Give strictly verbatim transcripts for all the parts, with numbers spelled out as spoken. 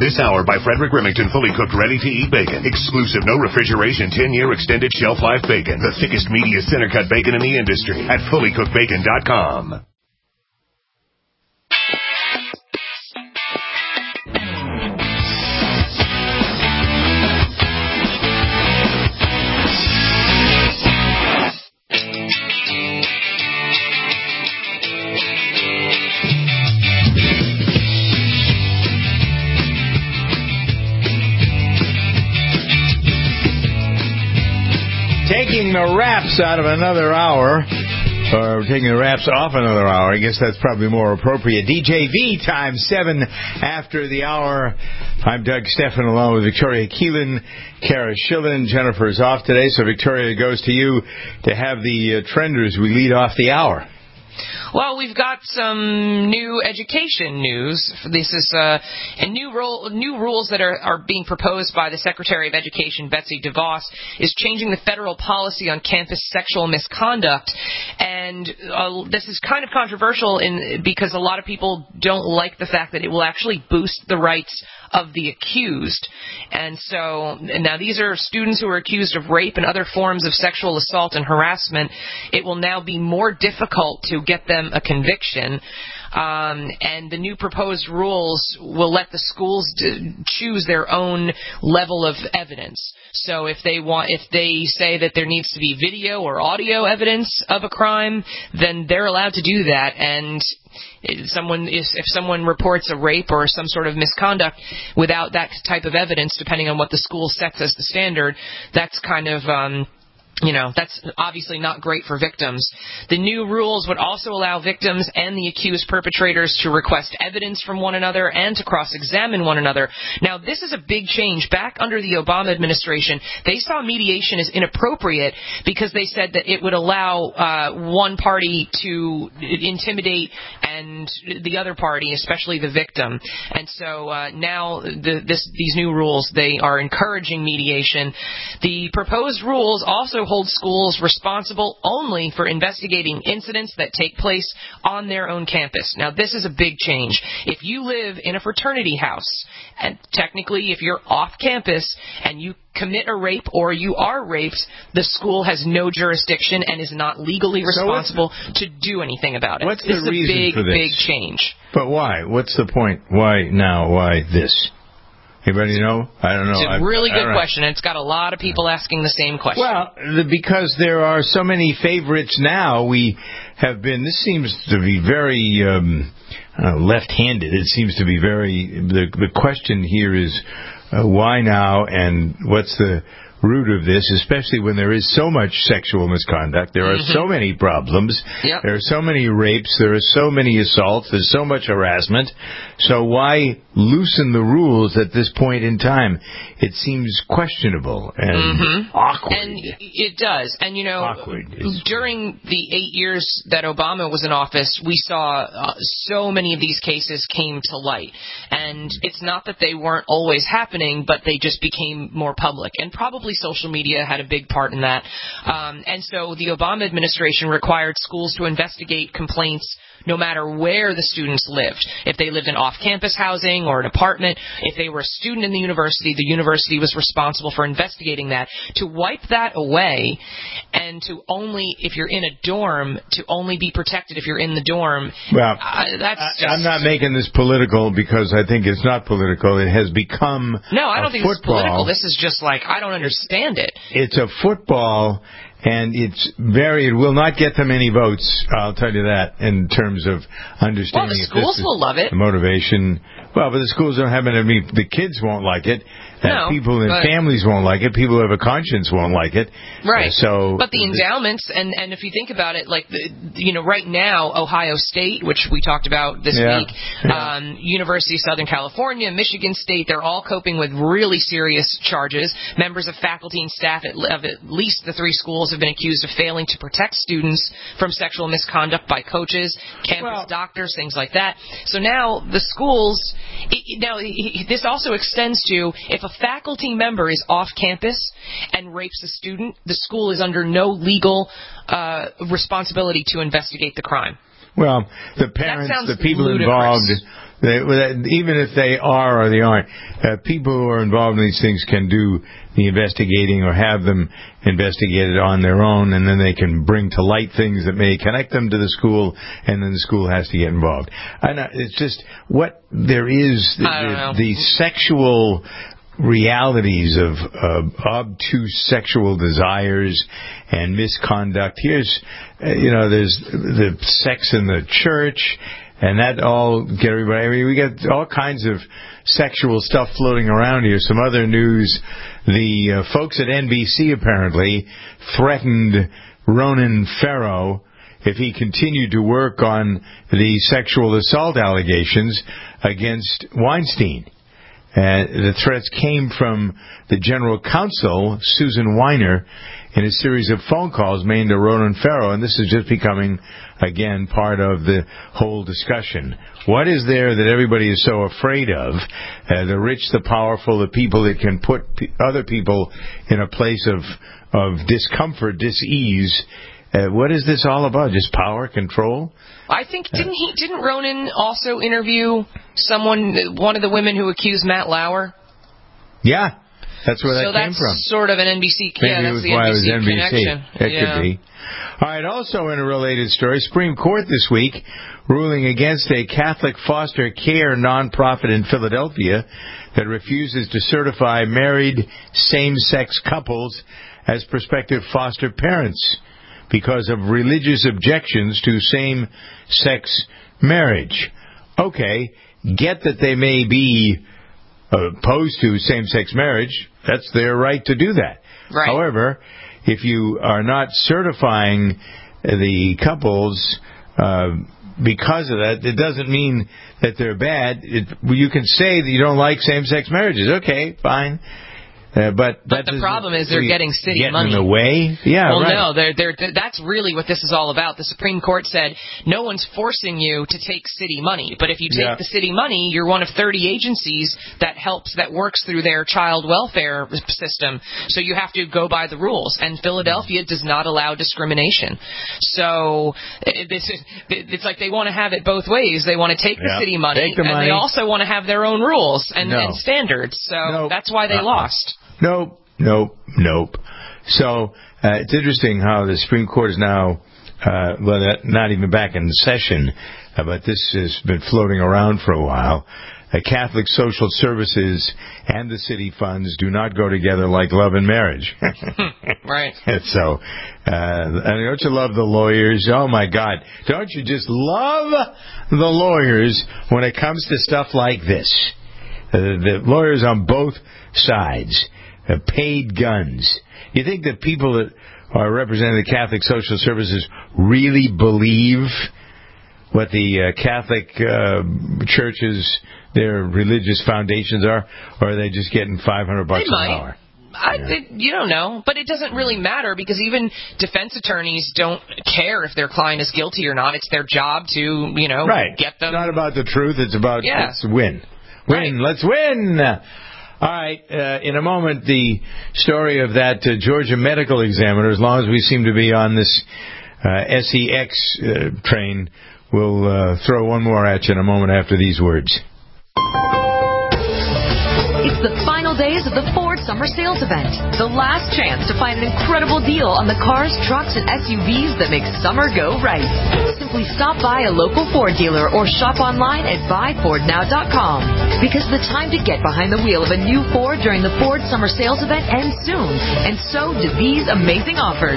This hour by Frederick Remington, fully cooked, ready-to-eat bacon. Exclusive, no refrigeration, ten-year extended shelf life bacon. The thickest, meatiest, center-cut bacon in the industry at fully cooked bacon dot com. Taking the wraps out of another hour, or taking the wraps off another hour, I guess that's probably more appropriate. D J V time, seven after the hour. I'm Doug Stephan, along with Victoria Keelan, Kara Schillen. Jennifer's off today, so Victoria goes to you to have the uh, trenders we lead off the hour. Well, we've got some new education news. This is uh, a new rule, new rules that are, are being proposed by the Secretary of Education, Betsy DeVos, is changing the federal policy on campus sexual misconduct. And uh, this is kind of controversial in because a lot of people don't like the fact that it will actually boost the rights of the accused. And so, now these are students who are accused of rape and other forms of sexual assault and harassment. It will now be more difficult to get them a conviction. Um, and the new proposed rules will let the schools d- choose their own level of evidence. So if they want, if they say that there needs to be video or audio evidence of a crime, then they're allowed to do that. And if someone, if, if someone reports a rape or some sort of misconduct without that type of evidence, depending on what the school sets as the standard, that's kind of um, You know, that's obviously not great for victims. The new rules would also allow victims and the accused perpetrators to request evidence from one another and to cross-examine one another. Now, this is a big change. Back under the Obama administration, they saw mediation as inappropriate because they said that it would allow uh, one party to intimidate and the other party, especially the victim. And so uh, now the, this, these new rules, they are encouraging mediation. The proposed rules also hold schools responsible only for investigating incidents that take place on their own campus. Now, this is a big change. If you live in a fraternity house, and technically if you're off campus and you commit a rape or you are raped, the school has no jurisdiction and is not legally responsible so to do anything about it. What's this the reason is a big, for this? big change. But why? What's the point? Why now? Why this? Anybody know? I don't know. It's a really I, good I question. It's got a lot of people asking the same question. Well, the, because there are so many favorites now, we have been, this seems to be very um, uh, left-handed. It seems to be very, the, the question here is uh, why now and what's the root of this, especially when there is so much sexual misconduct. There are mm-hmm. so many problems. Yep. There are so many rapes. There are so many assaults. There's so much harassment. So why loosen the rules at this point in time? It seems questionable and mm-hmm. awkward. And it does. And, you know, awkward is... during the eight years that Obama was in office, we saw uh, so many of these cases came to light. And it's not that they weren't always happening, but they just became more public. And probably social media had a big part in that. Um, and so the Obama administration required schools to investigate complaints no matter where the students lived. If they lived in off-campus housing or an apartment, if they were a student in the university, the university was responsible for investigating that. To wipe that away and to only, if you're in a dorm, to only be protected if you're in the dorm, well, uh, that's I, just... I'm not making this political because I think it's not political. It has become No, I don't think football. This is political. This is just like, I don't understand it. It's a football... And it's very, it will not get them any votes, I'll tell you that, in terms of understanding. Well, the schools will love it. The motivation. Well, but the schools don't have it. I mean, the kids won't like it. No, people and but, families won't like it. People who have a conscience won't like it. Right. Uh, so, but the endowments, and, and if you think about it, like, the, you know, right now, Ohio State, which we talked about this yeah, week, yeah. Um, University of Southern California, Michigan State, they're all coping with really serious charges. Members of faculty and staff at, of at least the three schools have been accused of failing to protect students from sexual misconduct by coaches, campus well, doctors, things like that. So now the schools, it, now this also extends to if a faculty member is off campus and rapes a student, the school is under no legal uh, responsibility to investigate the crime. Well, the parents, the people ludicrous. involved, They, even if they are or they aren't, uh, people who are involved in these things can do the investigating or have them investigated on their own, and then they can bring to light things that may connect them to the school, and then the school has to get involved. I know, it's just what there is, the, the, the sexual realities of uh, obtuse sexual desires and misconduct. Here's, uh, you know, there's the sex in the church, and that all get everybody. I mean, we got all kinds of sexual stuff floating around here. Some other news: the uh, folks at N B C apparently threatened Ronan Farrow if he continued to work on the sexual assault allegations against Weinstein. Uh, the threats came from the general counsel, Susan Weiner, in a series of phone calls made to Ronan Farrow, and this is just becoming, again, part of the whole discussion. What is there that everybody is so afraid of? Uh, the rich, the powerful, the people that can put p- other people in a place of, of discomfort, dis-ease. Uh, what is this all about? Just power, control? I think didn't he didn't Ronan also interview someone, one of the women who accused Matt Lauer? Yeah, that's where that so came from. So that's sort of an N B C. Maybe yeah, that's it was the why N B C it was N B C. connection. It yeah. could be. All right. Also, in a related story, Supreme Court this week ruling against a Catholic foster care nonprofit in Philadelphia that refuses to certify married same-sex couples as prospective foster parents because of religious objections to same-sex marriage. Okay, get that they may be opposed to same-sex marriage. That's their right to do that. Right. However, if you are not certifying the couples uh, because of that, it doesn't mean that they're bad. It, you can say that you don't like same-sex marriages. Okay, fine. Uh, but but that the problem is they're getting city getting money. in the way. Yeah, well, right. no, they're, they're, that's really what this is all about. The Supreme Court said no one's forcing you to take city money, but if you take Yeah. the city money, you're one of thirty agencies that helps, that works through their child welfare system. So you have to go by the rules, and Philadelphia does not allow discrimination. So it, this is, it's like they want to have it both ways. They want to take Yeah. the city money, Take the and money. they also want to have their own rules and, No. and standards. So Nope. that's why they Uh-uh. lost. Nope, nope, nope. So uh, it's interesting how the Supreme Court is now, uh, well, that, not even back in session, uh, but this has been floating around for a while. Uh, Catholic social services and the city funds do not go together like love and marriage. Right. And so, uh, I mean, don't you love the lawyers? Oh, my God. Don't you just love the lawyers when it comes to stuff like this? Uh, the lawyers on both sides. Uh, paid guns. You think that people that are representing the Catholic Social Services really believe what the uh, Catholic uh, churches, their religious foundations are, or are they just getting five hundred bucks They an might. hour? I, Yeah. it, you don't know, but it doesn't really matter because even defense attorneys don't care if their client is guilty or not. It's their job to, you know, Right. get them. It's not about the truth. It's about Yeah. let's win. Win. Right. Let's win. All right. Uh, in a moment, the story of that uh, Georgia medical examiner, as long as we seem to be on this uh, S E X uh, train, we'll uh, throw one more at you in a moment after these words. It's the final days of the Ford Summer Sales Event. The last chance to find an incredible deal on the cars, trucks, and S U Vs that make summer go right. Simply stop by a local Ford dealer or shop online at buy ford now dot com. Because the time to get behind the wheel of a new Ford during the Ford Summer Sales Event ends soon. And so do these amazing offers.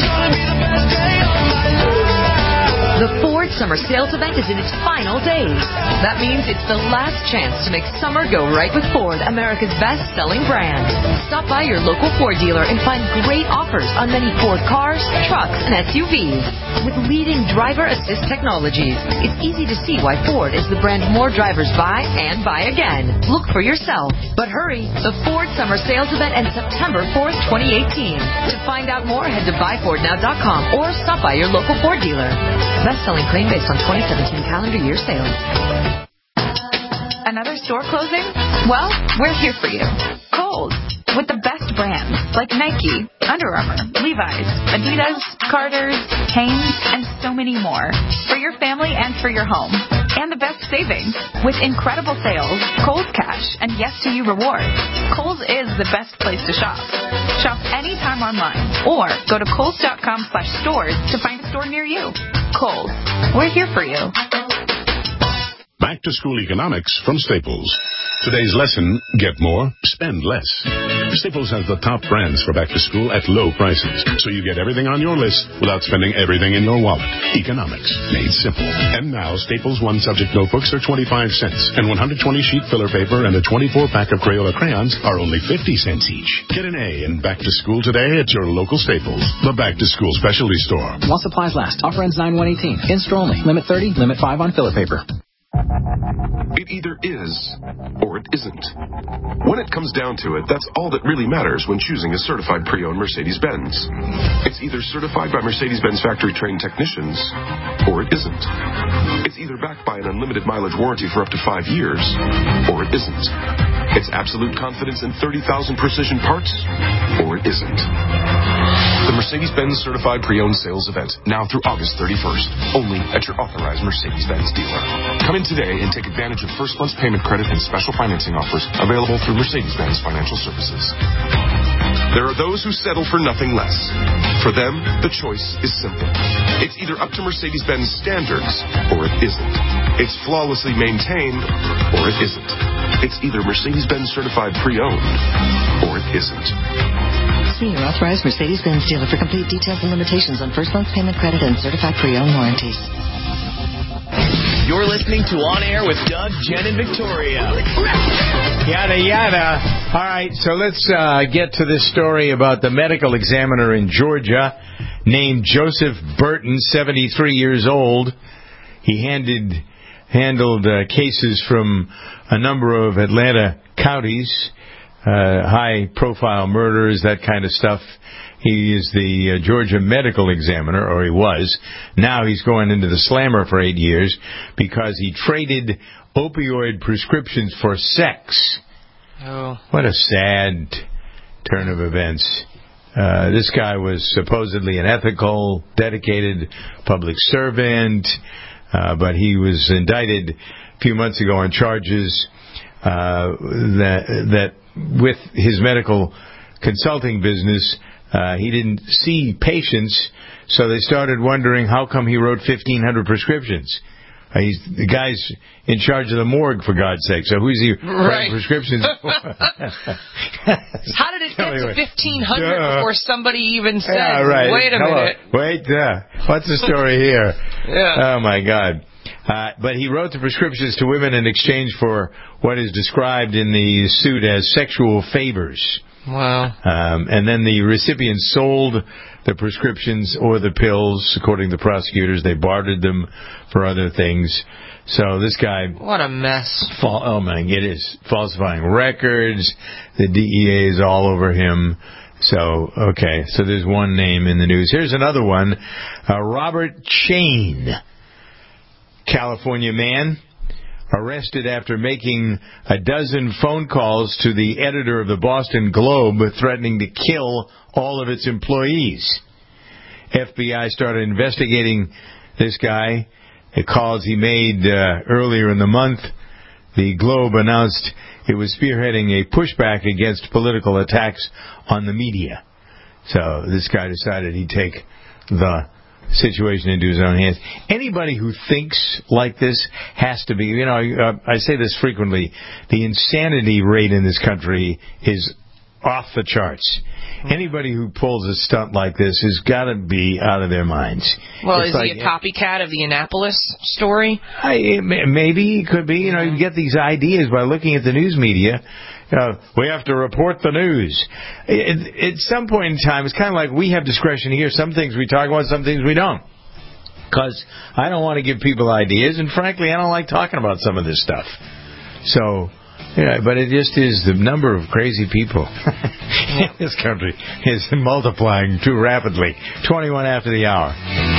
The Ford Summer Sales Event is in its final days. That means it's the last chance to make summer go right with Ford, America's best-selling brand. Stop by your local Ford dealer and find great offers on many Ford cars, trucks, and S U Vs. With leading driver assist technologies, it's easy to see why Ford is the brand more drivers buy and buy again. Look for yourself. But hurry, the Ford Summer Sales Event ends September fourth, twenty eighteen. To find out more, head to buy ford now dot com or stop by your local Ford dealer. Best-selling claim based on twenty seventeen calendar year sales. Another store closing? Well, we're here for you. Kohl's, with the best brands like Nike, Under Armour, Levi's, Adidas, Carter's, Hanes, and so many more. For your family and for your home. and the best savings. With incredible sales, Kohl's Cash, and Yes to You rewards, Kohl's is the best place to shop. Shop anytime online or go to Kohls.com slash stores to find a store near you. Kohl's, we're here for you. Back to School Economics from Staples. Today's lesson, get more, spend less. Staples has the top brands for back to school at low prices, so you get everything on your list without spending everything in your wallet. Economics, made simple. And now, Staples one-subject notebooks are twenty-five cents, and one hundred twenty sheet filler paper and a twenty-four pack of Crayola crayons are only fifty cents each. Get an A in back to school today at your local Staples, the back to school specialty store. While supplies last. Offer ends nine one eighteen. In-store only. Limit thirty, limit five on filler paper. It either is or it isn't. When it comes down to it, that's all that really matters when choosing a certified pre-owned Mercedes-Benz. It's either certified by Mercedes-Benz factory-trained technicians or it isn't. It's either backed by an unlimited mileage warranty for up to five years or it isn't. It's absolute confidence in thirty thousand precision parts or it isn't. The Mercedes-Benz Certified Pre-Owned Sales Event, now through August thirty-first, only at your authorized Mercedes-Benz dealer. Come in today and take advantage of first month's payment credit and special financing offers available through Mercedes-Benz Financial Services. There are those who settle for nothing less. For them, the choice is simple. It's either up to Mercedes-Benz standards or it isn't. It's flawlessly maintained or it isn't. It's either Mercedes-Benz Certified Pre-Owned or it isn't. See your authorized Mercedes-Benz dealer for complete details and limitations on first month's payment credit and certified pre-owned warranties. You're listening to On Air with Doug, Jen, and Victoria. Yada, yada. All right, so let's uh, get to this story about the medical examiner in Georgia named Joseph Burton, seventy-three years old. He handed, handled uh, cases from a number of Atlanta counties. Uh, high-profile murders, that kind of stuff. He is the uh, Georgia medical examiner, or he was. Now he's going into the slammer for eight years because he traded opioid prescriptions for sex. Oh. What a sad turn of events. Uh, this guy was supposedly an ethical, dedicated public servant, uh, but he was indicted a few months ago on charges uh, that that with his medical consulting business, uh, he didn't see patients, so they started wondering how come he wrote fifteen hundred prescriptions. Uh, he's the guy's in charge of the morgue, for God's sake. So who's he right. writing prescriptions for? How did it get to fifteen hundred uh, before somebody even said, yeah, right. wait a Hello. minute. Wait, uh, what's the story here? yeah. Oh, my God. Uh, but he wrote the prescriptions to women in exchange for what is described in the suit as sexual favors. Wow. Um, and then the recipients sold the prescriptions or the pills, according to the prosecutors. They bartered them for other things. So this guy... What a mess. Fal- oh, man, it is. Falsifying records. The D E A is all over him. So, okay. So there's one name in the news. Here's another one. Uh, Robert Chain, California man, arrested after making a dozen phone calls to the editor of the Boston Globe threatening to kill all of its employees. F B I started investigating this guy. The calls he made uh, earlier in the month. The Globe announced it was spearheading a pushback against political attacks on the media. So this guy decided he'd take the situation into his own hands. Anybody who thinks like this has to be, you know, uh, I say this frequently, the insanity rate in this country is off the charts. Anybody who pulls a stunt like this has got to be out of their minds. Well, it's is like, he a copycat of the Annapolis story? I, maybe, it could be. You know, you get these ideas by looking at the news media. Uh, we have to report the news. It, at some point in time, it's kind of like we have discretion here. Some things we talk about, some things we don't. Because I don't want to give people ideas, and frankly, I don't like talking about some of this stuff. So, yeah, but it just is the number of crazy people in this country is multiplying too rapidly. twenty-one after the hour.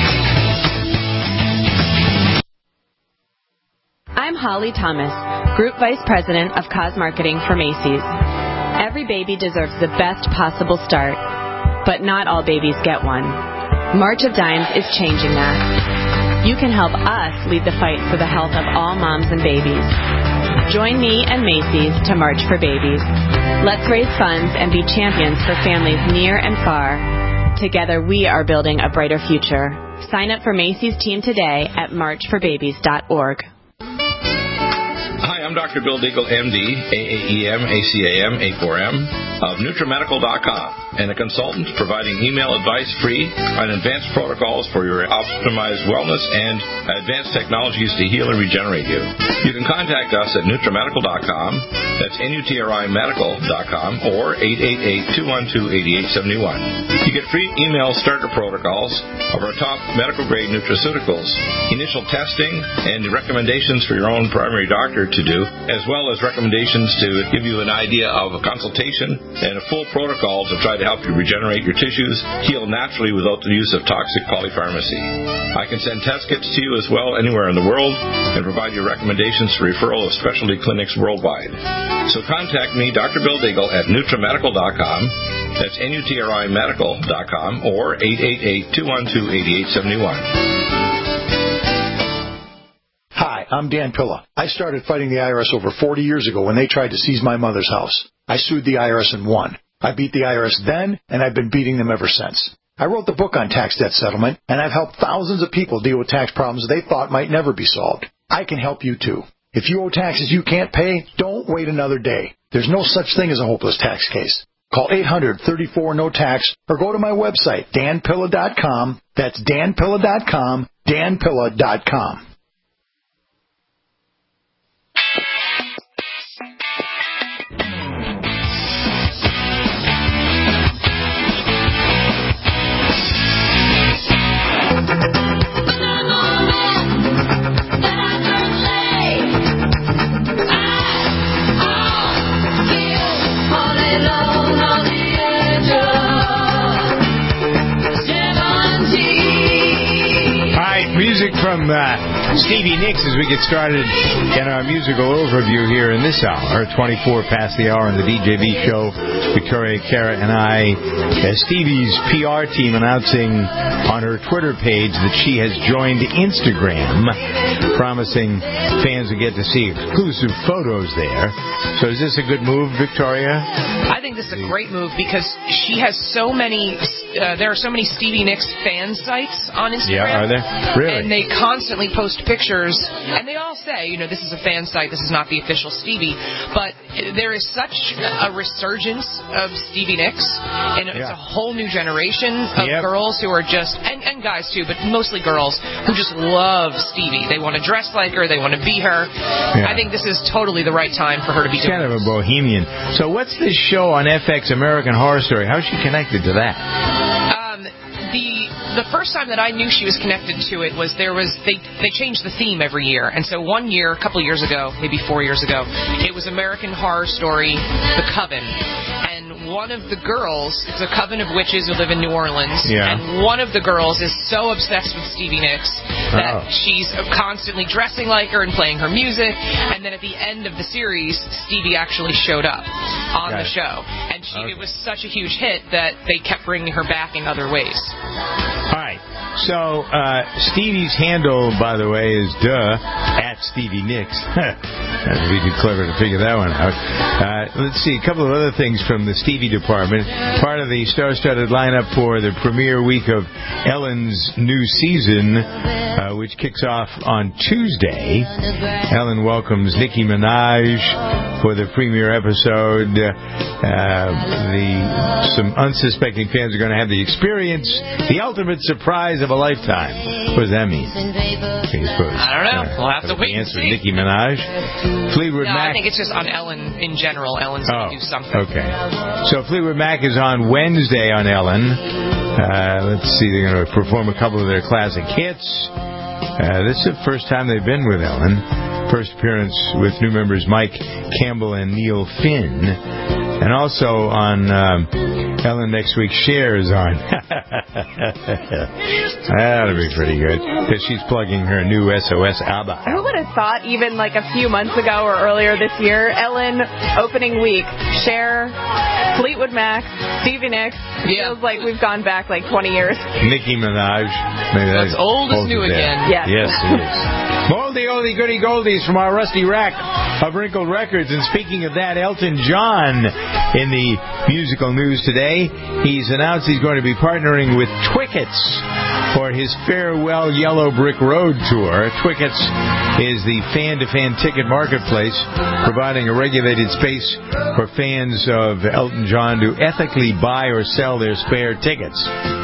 I'm Holly Thomas, Group Vice President of Cause Marketing for Macy's. Every baby deserves the best possible start, but not all babies get one. March of Dimes is changing that. you can help us lead the fight for the health of all moms and babies. Join me and Macy's to March for Babies. Let's raise funds and be champions for families near and far. Together, we are building a brighter future. Sign up for Macy's team today at march for babies dot org. Hi, I'm Doctor Bill Deagle, M D, A A E M, A C A M, A four M, of Nutramedical dot com, and a consultant providing email advice free on advanced protocols for your optimized wellness and advanced technologies to heal and regenerate you. You can contact us at Nutramedical dot com, that's N U T R I medical dot com, or eight eight eight, two one two, eight eight seven one. You get free email starter protocols of our top medical-grade nutraceuticals, initial testing, and recommendations for your own primary doctor to do, as well as recommendations to give you an idea of a consultation and a full protocol to try to help you regenerate your tissues, heal naturally without the use of toxic polypharmacy. I can send test kits to you as well anywhere in the world and provide you recommendations for referral of specialty clinics worldwide. So contact me, Doctor Bill Deagle, at Nutramedical dot com. That's N U T R I medical dot com, or eight eight eight, two one two, eight eight seven one. Hi, I'm Dan Pilla. I started fighting the I R S over forty years ago when they tried to seize my mother's house. I sued the I R S and won. I beat the I R S then, and I've been beating them ever since. I wrote the book on tax debt settlement, and I've helped thousands of people deal with tax problems they thought might never be solved. I can help you, too. If you owe taxes you can't pay, don't wait another day. There's no such thing as a hopeless tax case. Call eight hundred, thirty-four, no tax or go to my website, Dan Pilla dot com. That's Dan Pilla dot com, Dan Pilla dot com. Music from uh, Stevie Nicks as we get started in our musical overview here in this hour, twenty-four past the hour on the D J V show. Victoria, Kara, and I, uh, Stevie's P R team announcing on her Twitter page that she has joined Instagram, promising fans will get to see exclusive photos there. So is this a good move, Victoria? I think this is a great move because she has so many, uh, there are so many Stevie Nicks fan sites on Instagram. Yeah, are there? Really? And they constantly post pictures, and they all say, you know, this is a fan site, this is not the official Stevie, but there is such a resurgence of Stevie Nicks, and it's yeah. a whole new generation of yep. girls who are just, and, and guys too, but mostly girls, who just love Stevie. They want to dress like her, they want to be her. Yeah. I think this is totally the right time for her to be She's doing kind this. of a bohemian. So what's this show on F X, American Horror Story? How's she connected to that? Um, the... The first time that I knew she was connected to it was there was they they changed the theme every year, and so one year, a couple of years ago, maybe four years ago, it was American Horror Story, The Coven, and one of the girls, it's a coven of witches who live in New Orleans, yeah. and one of the girls is so obsessed with Stevie Nicks that oh. she's constantly dressing like her and playing her music, and then at the end of the series, Stevie actually showed up on Got the it. show, and she okay. it was such a huge hit that they kept bringing her back in other ways. All right. So, uh, Stevie's handle, by the way, is duh, at Stevie Nicks. That'd be too clever to figure that one out. Uh, let's see, a couple of other things from the Stevie department. Part of the star-studded lineup for the premiere week of Ellen's new season, uh, which kicks off on Tuesday. Ellen welcomes Nicki Minaj for the premiere episode. Uh, the some unsuspecting fans are going to have the experience, the ultimate surprise of a lifetime. What does that mean? I don't know. We'll have to wait and see. Nicki Minaj. Fleetwood no, Mac. I think it's just on Ellen in general. Ellen's oh, going to do something. Okay. So Fleetwood Mac is on Wednesday on Ellen. Uh, let's see. They're going to perform a couple of their classic hits. Uh, this is the first time they've been with Ellen. First appearance with new members Mike Campbell and Neil Finn. And also on um, Ellen next week, Cher is on. That'll be pretty good, because she's plugging her new S O S ABBA. Who would have thought even like a few months ago or earlier this year, Ellen opening week, Cher Fleetwood Mac, Stevie Nicks. Yeah. Feels like we've gone back like twenty years. Nicki Minaj. Maybe that's old is new again. Yes. Yes, it is. Moldy, oldie, goody, goldies from our rusty rack of wrinkled records. And speaking of that, Elton John in the musical news today. He's announced he's going to be partnering with Twickets for his Farewell Yellow Brick Road tour. Twickets is the fan-to-fan ticket marketplace, providing a regulated space for fans of Elton John to ethically buy or sell their spare tickets.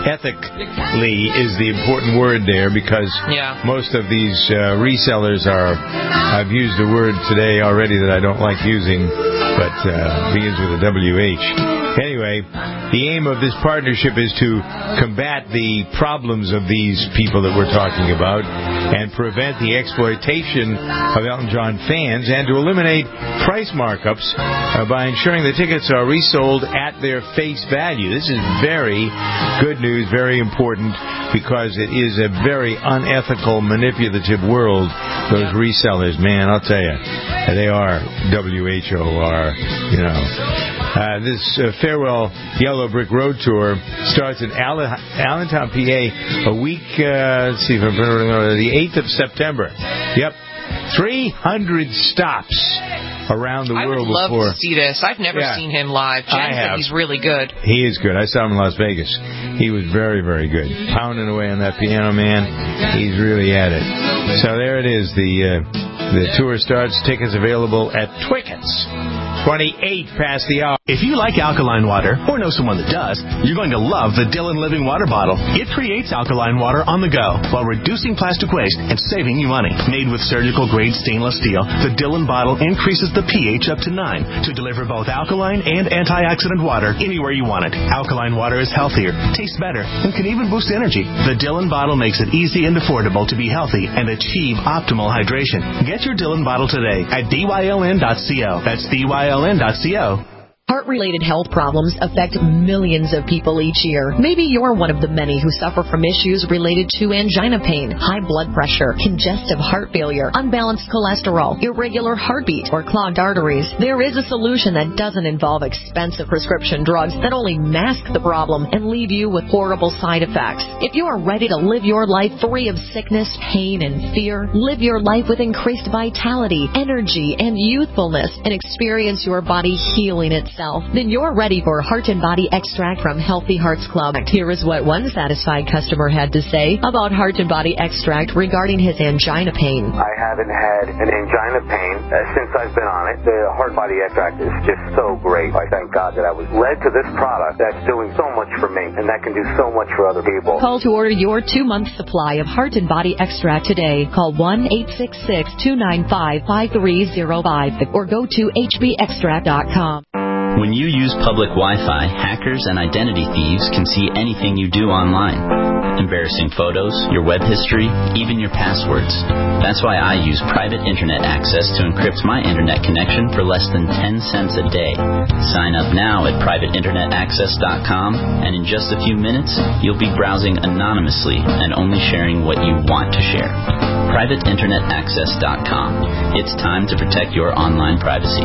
Ethically is the important word there, because yeah. most of these uh, resellers are, I've used a word today already that I don't like using, but uh, begins with a W H. Anyway, the aim of this partnership is to combat the problems of these people that we're talking about and prevent the exploitation of Elton John fans, and to eliminate price markups uh, by ensuring the tickets are resold at their face value. This is very good news, very important, because it is a very unethical, manipulative world, those resellers. Man, I'll tell you, they are W H O R, you know. Uh, this uh, Farewell Yellow Brick Road tour starts in All- Allentown, P A, a week, uh, let's see, if I'm the eighth of September. Yep. three hundred stops around the I world would love before. to see this. I've never Yeah. seen him live. Jen I said have. he's really good. He is good. I saw him in Las Vegas. He was very, very good. Pounding away on that piano, man. He's really at it. So there it is. The uh, the tour starts. Tickets available at Twickets. twenty-eight past the hour. If you like alkaline water, or know someone that does, you're going to love the Dillon Living Water Bottle. It creates alkaline water on the go while reducing plastic waste and saving you money. Made with surgical-grade stainless steel, the Dillon bottle increases the pH up to nine to deliver both alkaline and antioxidant water anywhere you want it. Alkaline water is healthier, tastes better, and can even boost energy. The Dillon bottle makes it easy and affordable to be healthy and achieve optimal hydration. Get your Dillon bottle today at D Y L N dot co. That's D Y L N dot co. Heart-related health problems affect millions of people each year. Maybe you're one of the many who suffer from issues related to angina pain, high blood pressure, congestive heart failure, unbalanced cholesterol, irregular heartbeat, or clogged arteries. There is a solution that doesn't involve expensive prescription drugs that only mask the problem and leave you with horrible side effects. If you are ready to live your life free of sickness, pain, and fear, live your life with increased vitality, energy, and youthfulness, and experience your body healing itself, then you're ready for Heart and Body Extract from Healthy Hearts Club. Here is what one satisfied customer had to say about Heart and Body Extract regarding his angina pain. I haven't had an angina pain uh, since I've been on it. The Heart Body Extract is just so great. I thank God that I was led to this product that's doing so much for me, and that can do so much for other people. Call to order your two-month supply of Heart and Body Extract today. Call one eight six six, two nine five, five three zero five or go to H B extract dot com. When you use public Wi-Fi, hackers and identity thieves can see anything you do online. Embarrassing photos, your web history, even your passwords. That's why I use private internet access to encrypt my internet connection for less than ten cents a day. Sign up now at private internet access dot com, and in just a few minutes, you'll be browsing anonymously and only sharing what you want to share. private internet access dot com. It's time to protect your online privacy.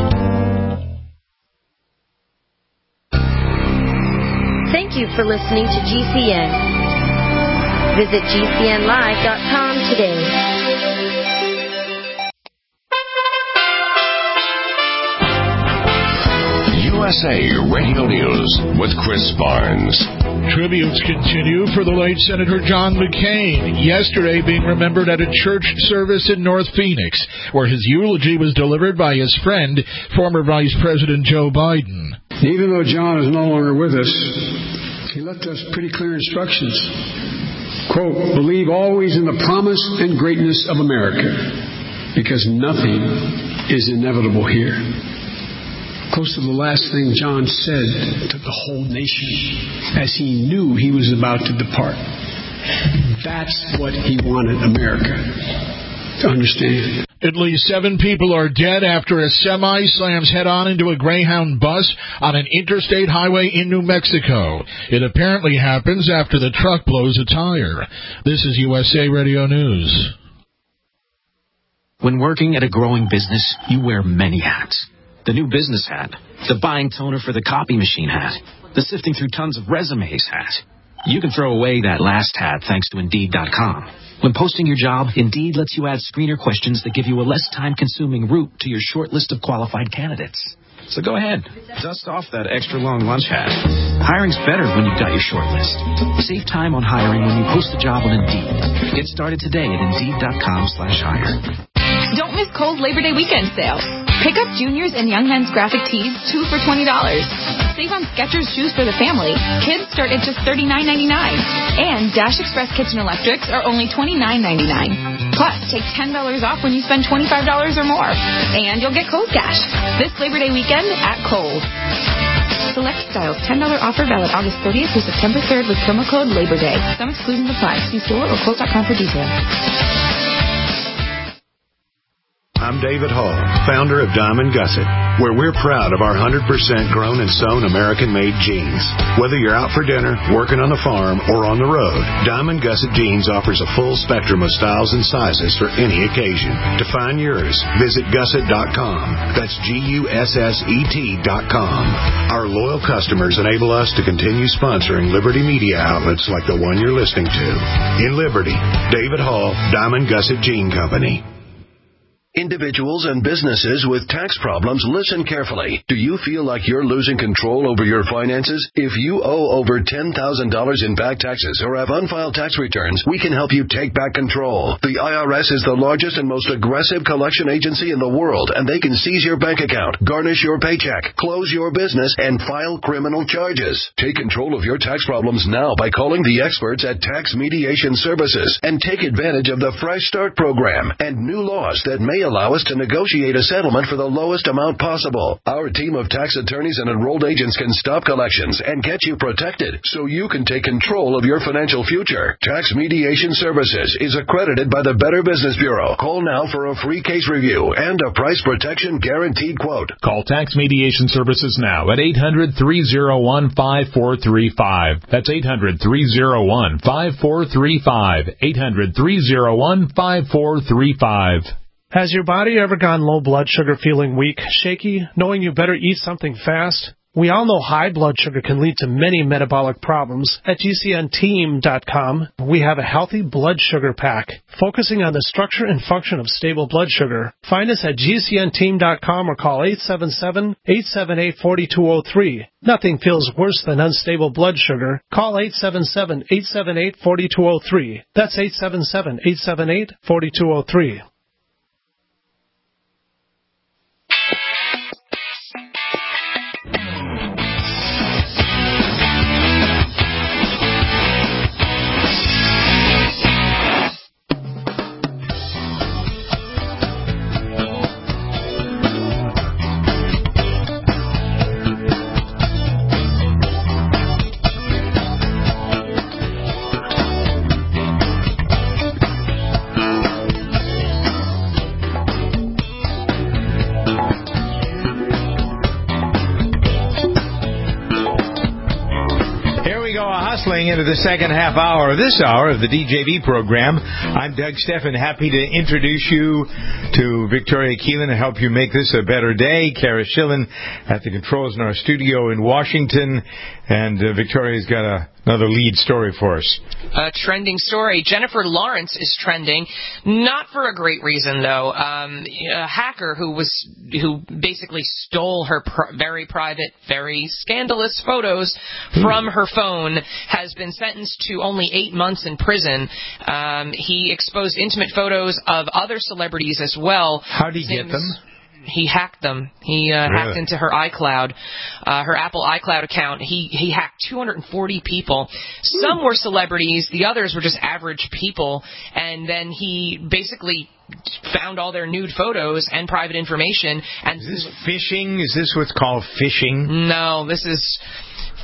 Thank you for listening to G C N. Visit G C N live dot com today. U S A Radio News with Chris Barnes. Tributes continue for the late Senator John McCain, yesterday being remembered at a church service in North Phoenix, where his eulogy was delivered by his friend, former Vice President Joe Biden. Even though John is no longer with us, he left us pretty clear instructions. Quote, believe always in the promise and greatness of America, because nothing is inevitable here. Close to the last thing John said to the whole nation as he knew he was about to depart. That's what he wanted America to understand. At least seven people are dead after a semi slams head-on into a Greyhound bus on an interstate highway in New Mexico. It apparently happens after the truck blows a tire. This is U S A Radio News. When working at a growing business, you wear many hats. the new business hat, the buying toner for the copy machine hat, the sifting through tons of resumes hat. You can throw away that last hat thanks to Indeed dot com. When posting your job, Indeed lets you add screener questions that give you a less time-consuming route to your short list of qualified candidates. So go ahead, dust off that extra long lunch hat. Hiring's better when you've got your short list. Save time on hiring when you post a job on Indeed. Get started today at Indeed dot com slash hire. Don't miss Kohl's Labor Day weekend sale. Pick up juniors and young men's graphic tees, two for twenty dollars. Save on Skechers shoes for the family. Kids start at just thirty-nine ninety-nine. And Dash Express Kitchen Electrics are only twenty-nine ninety-nine. Plus, take ten dollars off when you spend twenty-five dollars or more. And you'll get Kohl's Cash. This Labor Day weekend at Kohl's. Select styles. ten dollars offer valid August thirtieth through September third with promo code Labor Day. Some exclusions apply. See store or Kohl's dot com for details. I'm David Hall, founder of Diamond Gusset, where we're proud of our one hundred percent grown and sewn American-made jeans. Whether you're out for dinner, working on the farm, or on the road, Diamond Gusset Jeans offers a full spectrum of styles and sizes for any occasion. To find yours, visit gusset dot com. That's G U S S E T dot com. Our loyal customers enable us to continue sponsoring Liberty media outlets like the one you're listening to. In Liberty, David Hall, Diamond Gusset Jean Company. Individuals and businesses with tax problems, listen carefully. Do you feel like you're losing control over your finances? If you owe over ten thousand dollars in back taxes or have unfiled tax returns, we can help you take back control. The I R S is the largest and most aggressive collection agency in the world, and they can seize your bank account, garnish your paycheck, close your business, and file criminal charges. Take control of your tax problems now by calling the experts at Tax Mediation Services and take advantage of the Fresh Start program and new laws that may allow us to negotiate a settlement for the lowest amount possible. Our team of tax attorneys and enrolled agents can stop collections and get you protected so you can take control of your financial future. Tax Mediation Services is accredited by the Better Business Bureau. Call now for a free case review and a price protection guaranteed quote. Call Tax Mediation Services now at eight hundred, three oh one, five four three five. That's eight hundred, three oh one, five four three five. eight hundred, three oh one, five four three five. Has your body ever gone low blood sugar, feeling weak, shaky, knowing you better eat something fast? We all know high blood sugar can lead to many metabolic problems. At G C N team dot com, we have a healthy blood sugar pack, focusing on the structure and function of stable blood sugar. Find us at G C N team dot com or call eight seven seven, eight seven eight, four two zero three. Nothing feels worse than unstable blood sugar. Call eight seven seven, eight seven eight, four two zero three. That's eight seven seven, eight seven eight, four two zero three. Into the second half hour of this hour of the D J V program. I'm Doug Steffen, happy to introduce you to Victoria Keelan to help you make this a better day. Kara Schillen at the controls in our studio in Washington. And uh, Victoria's got a, another lead story for us. A trending story. Jennifer Lawrence is trending, not for a great reason, though. Um, a hacker who was who basically stole her pr- very private, very scandalous photos from her phone has been sentenced to only eight months in prison. Um, he exposed intimate photos of other celebrities as well. How did he get them? He hacked them. He uh, really? hacked into her iCloud, uh, her Apple iCloud account. He he hacked two hundred forty people. Some Ooh. were celebrities. The others were just average people. And then he basically found all their nude photos and private information. And is this phishing? Is this what's called phishing? No, this is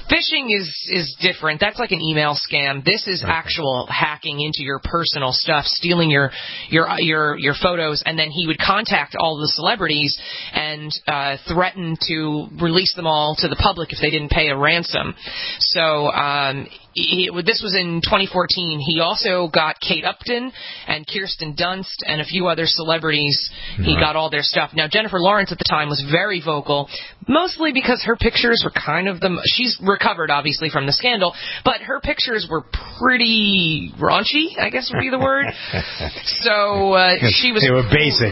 Phishing is is different. That's like an email scam. This is okay. actual hacking into your personal stuff, stealing your your your your photos, and then he would contact all the celebrities and uh, threaten to release them all to the public if they didn't pay a ransom. So um, he, this was in twenty fourteen. He also got Kate Upton and Kirsten Dunst and a few other celebrities. He got all their stuff. Now, Jennifer Lawrence at the time was very vocal, mostly because her pictures were kind of the... She's recovered, obviously, from the scandal, but her pictures were pretty raunchy, I guess would be the word. So uh, she was... They were basic.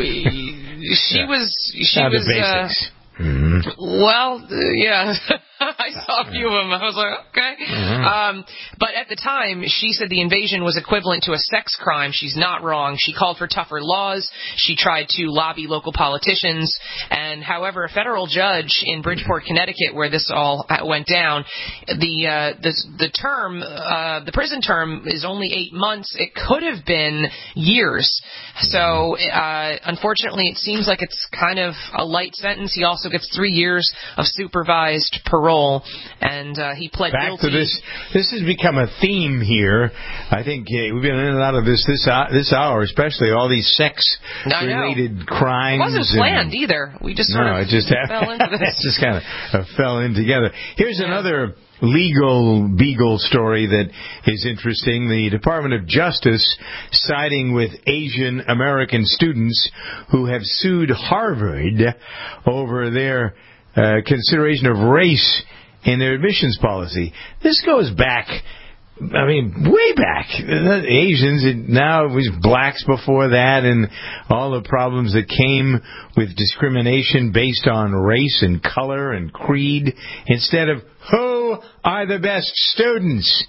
She yeah. was... She Not was... the basics. Uh, Mm-hmm. Well, uh, yeah, I saw a few of them. I was like, okay. Mm-hmm. Um, but at the time, she said the invasion was equivalent to a sex crime. She's not wrong. She called for tougher laws. She tried to lobby local politicians. And however, a federal judge in Bridgeport, Connecticut, where this all went down, the uh, the, the term, uh, the prison term is only eight months. It could have been years. So, uh, unfortunately, it seems like it's kind of a light sentence. He also gets three years of supervised parole, and uh, he pled Back guilty. to this. This has become a theme here. I think uh, we've been in and out of this this, uh, this hour, especially all these sex-related crimes. It wasn't planned either. We just sort no, of it just fell into this. It just kind of uh, fell in together. Here's yeah. another legal beagle story that is interesting. The Department of Justice siding with Asian American students who have sued Harvard over their uh, consideration of race in their admissions policy. This goes back, I mean, way back. The Asians, it, now it was blacks before that, and all the problems that came with discrimination based on race and color and creed, instead of who are the best students.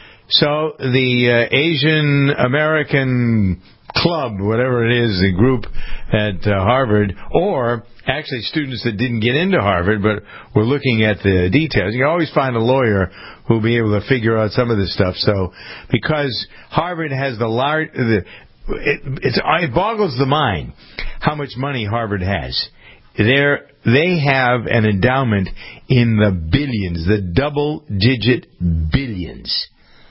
So the uh, Asian American Club, whatever it is, the group at uh, Harvard, or actually students that didn't get into Harvard but were looking at the details. You can always find a lawyer who will be able to figure out some of this stuff. So because Harvard has the large, the, it, it's, it boggles the mind how much money Harvard has. They're, they have an endowment in the billions, the double-digit billions.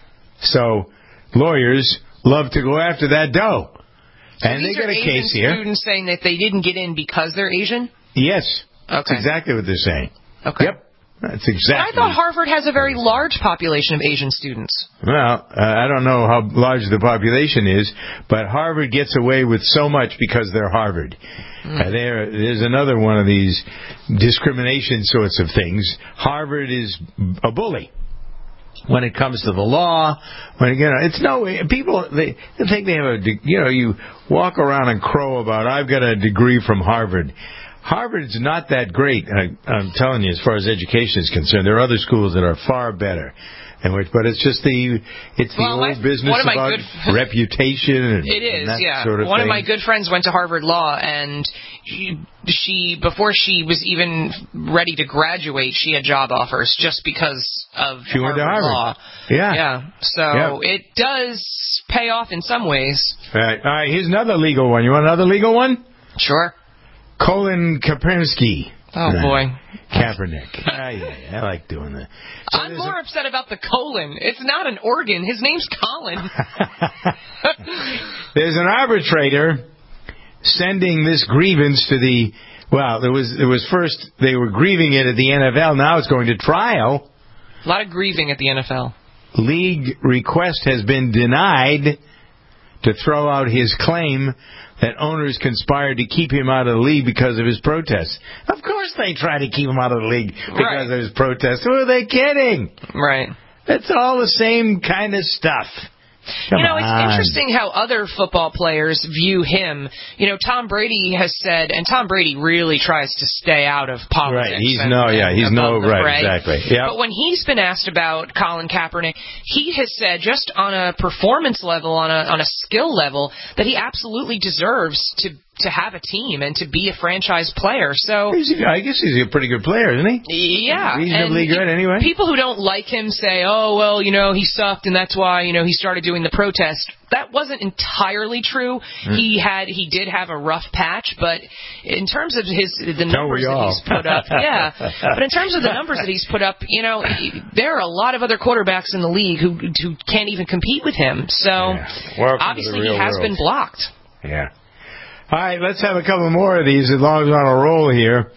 So lawyers love to go after that dough. So and these they got are a Asian case here. Students saying that they didn't get in because they're Asian? Yes. Okay. That's exactly what they're saying. Okay. Yep. That's exactly. But I thought Harvard has a very large population of Asian students. Well, uh, I don't know how large the population is, but Harvard gets away with so much because they're Harvard. Mm. Uh, there, there's another one of these discrimination sorts of things. Harvard is a bully when it comes to the law. When you know, it's no people they, they think they have a you know you walk around and crow about I've got a degree from Harvard. Harvard's not that great, I, I'm telling you, as far as education is concerned. There are other schools that are far better. And which, but it's just the it's the well, old my, business about good, reputation and, it is, and that yeah. sort of one thing. Of my good friends went to Harvard Law, and she, she before she was even ready to graduate, she had job offers just because of she Harvard, went to Harvard Law. Yeah, yeah. So yeah. it does pay off in some ways. All right, all right. Here's another legal one. You want another legal one? Sure. Colin Kaepernick. Oh, boy. Kaepernick. ah, yeah, I like doing that. So I'm more a... upset about the colon. It's not an organ. His name's Colin. There's an arbitrator sending this grievance to the... Well, there was, it was first they were grieving it at the N F L. Now it's going to trial. A lot of grieving at the N F L. League request has been denied to throw out his claim that owners conspired to keep him out of the league because of his protests. Of course they try to keep him out of the league because right. of his protests. Who are they kidding? Right. It's all the same kind of stuff. Come you know, on. It's interesting how other football players view him. You know, Tom Brady has said, and Tom Brady really tries to stay out of politics. Right, he's and, no, yeah, he's no, right, fray. exactly. Yep. But when he's been asked about Colin Kaepernick, he has said, just on a performance level, on a on a skill level, that he absolutely deserves to to have a team and to be a franchise player. So he's a, I guess he's a pretty good player, isn't he? Yeah, reasonably and good anyway. People who don't like him say, "Oh, well, you know, he sucked, and that's why you know he started doing the protest." That wasn't entirely true. Mm. He had he did have a rough patch, but in terms of his the numbers that he's put up, yeah. But in terms of the numbers that he's put up, you know, he, there are a lot of other quarterbacks in the league who who can't even compete with him. So yeah. obviously he has world. been blocked. Yeah. All right, let's have a couple more of these as long as we're on a roll here.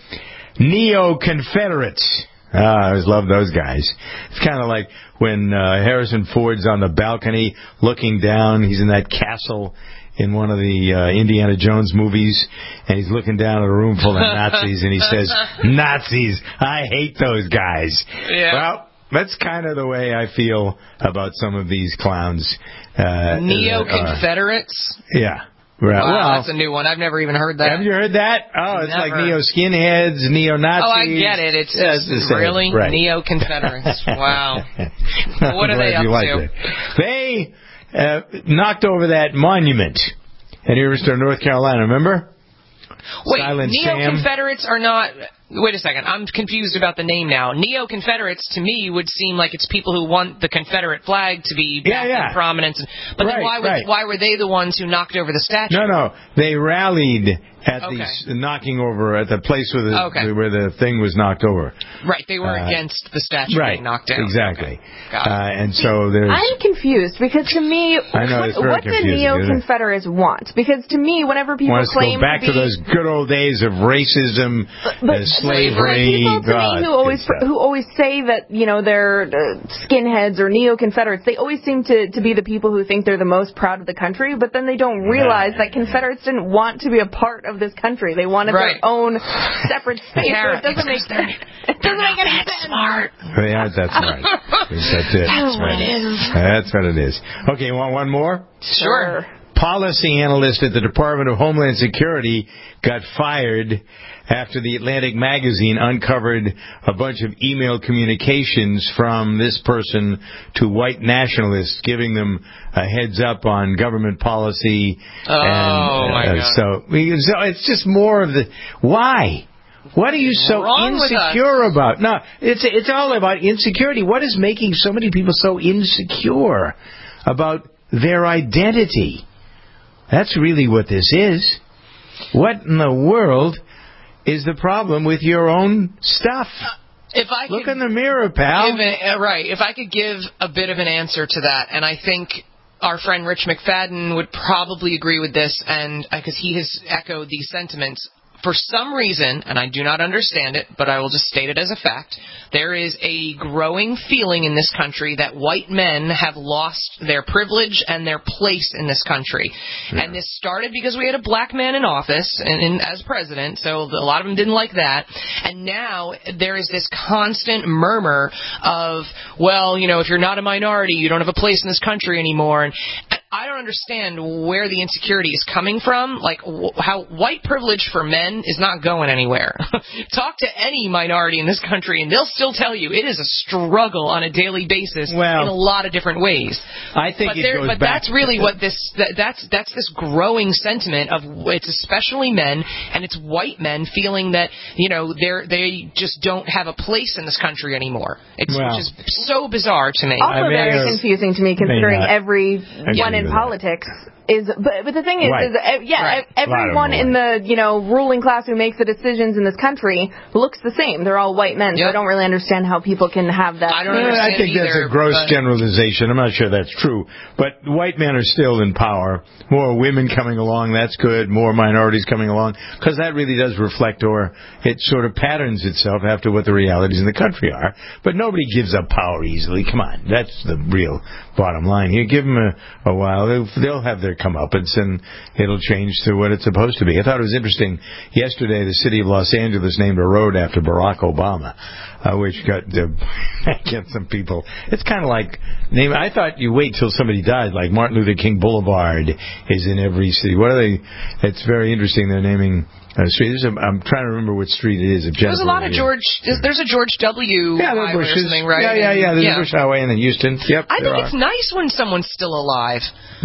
Neo-Confederates. Ah, I always love those guys. It's kind of like when uh, Harrison Ford's on the balcony looking down. He's in that castle in one of the uh, Indiana Jones movies, and he's looking down at a room full of Nazis, and he says, Nazis, I hate those guys. Yeah. Well, that's kind of the way I feel about some of these clowns. Uh, Neo-Confederates? Uh, yeah. Right. Wow, well, that's a new one. I've never even heard that. Have you heard that? Oh, it's Never. like neo-skinheads, neo-Nazis. Oh, I get it. It's, yeah, it's it's the really right. Neo-Confederates. Wow. What are they up to? They uh, knocked over that monument in Evanston, North Carolina, remember? Wait, Silent Neo-Confederates are not... Wait a second. I'm confused about the name now. Neo-Confederates, to me, would seem like it's people who want the Confederate flag to be back yeah, yeah. in prominence. But right, then why, would, right. why were they the ones who knocked over the statue? No, no. They rallied at okay. the knocking over at the place where the okay. where the thing was knocked over. Right. They were uh, against the statue right, being knocked down. Exactly. Okay. Uh, and so there's... I'm confused because to me, I know, it's very what do Neo-Confederates want? Because to me, whenever people want us claim to go back to, be, to those good old days of racism, but, but, uh, slavery... People to God, me who always who always say that you know they're uh, skinheads or neo-Confederates, they always seem to, to be the people who think they're the most proud of the country, but then they don't realize yeah. that Confederates didn't want to be a part of this country. They wanted right. their own separate space. Yeah, so it doesn't make sense. It doesn't make any sense. Smart. They aren't that smart. That's it. That's what it is. That's what it is. Okay, you want one more? Sure. Policy analyst at the Department of Homeland Security got fired after the Atlantic magazine uncovered a bunch of email communications from this person to white nationalists, giving them a heads up on government policy. Oh, and, uh, my God. So, so it's just more of the... Why? What are you so Wrong insecure about? No, it's it's all about insecurity. What is making so many people so insecure about their identity? That's really what this is. What in the world is the problem with your own stuff? If I Look could in the mirror, pal. Give a, uh, right. If I could give a bit of an answer to that, and I think our friend Rich McFadden would probably agree with this, and because he has echoed these sentiments. For some reason, and I do not understand it, but I will just state it as a fact, there is a growing feeling in this country that white men have lost their privilege and their place in this country. Yeah. And this started because we had a black man in office and, and as president, so a lot of them didn't like that. And now there is this constant murmur of, well, you know, if you're not a minority, you don't have a place in this country anymore. And I don't understand where the insecurity is coming from. Like, wh- how white privilege for men is not going anywhere. Talk to any minority in this country, and they'll still tell you it is a struggle on a daily basis well, in a lot of different ways. I think but it there, goes But back that's really what this, that, that's, that's this growing sentiment of, it's especially men, and it's white men feeling that, you know, they're, they just don't have a place in this country anymore. It's, well, which is so bizarre to me. Also I mean, very confusing to me, considering everyone in politics is, but, but the thing is, Right. is uh, yeah, Right. everyone in the, you know, ruling class who makes the decisions in this country looks the same. They're all white men, so I don't really understand how people can have that. I don't Well, I think either, that's a gross but... generalization. I'm not sure that's true. But white men are still in power. More women coming along, that's good. More minorities coming along. Because that really does reflect, or it sort of patterns itself after what the realities in the country are. But nobody gives up power easily. Come on. That's the real bottom line here. Give them a, a while. They'll, they'll have their comeuppance, and it'll change to what it's supposed to be. I thought it was interesting. Yesterday, the city of Los Angeles named a road after Barack Obama, uh, which got uh, get some people. It's kind of like name. I thought you wait till somebody died, like Martin Luther King Boulevard is in every city. What are they? It's very interesting. They're naming. Uh, street. A, I'm trying to remember what street it is. There's a lot of George. There's a George W. Yeah, highway or something, right? Yeah, yeah, yeah. There's yeah. a Bush Highway and then Houston. Yep. I think are. it's nice when someone's still alive. Yeah.